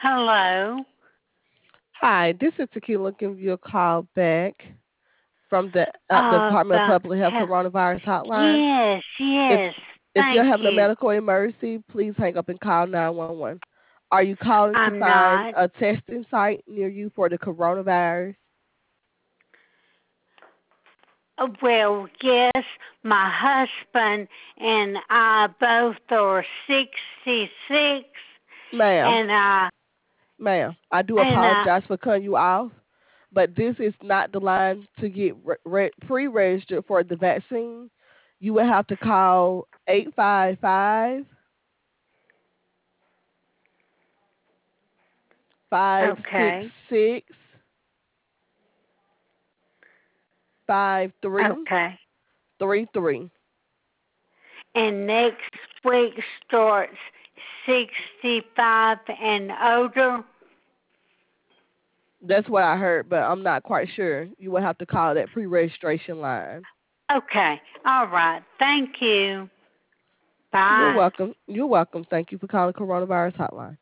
Hello. Hi, this is Tequila giving you a call back from the Department of The Public Health Coronavirus Hotline. yes, If yes. if you're Thank having a you. medical emergency, please hang up and call 911. Are you calling to I'm find not. a testing site near you for the coronavirus? Well, yes, my husband and I both are 66, Ma'am, and I ma'am, I do and apologize for cutting you off, but this is not the line to get pre-registered for the vaccine. You will have to call 855 five six okay, six 5333. okay. And next week starts 65 and older. That's what I heard, but I'm not quite sure. You will have to call that pre-registration line. Okay, all right. Thank you. You're Bye. welcome. You're welcome. Thank you for calling Coronavirus Hotline.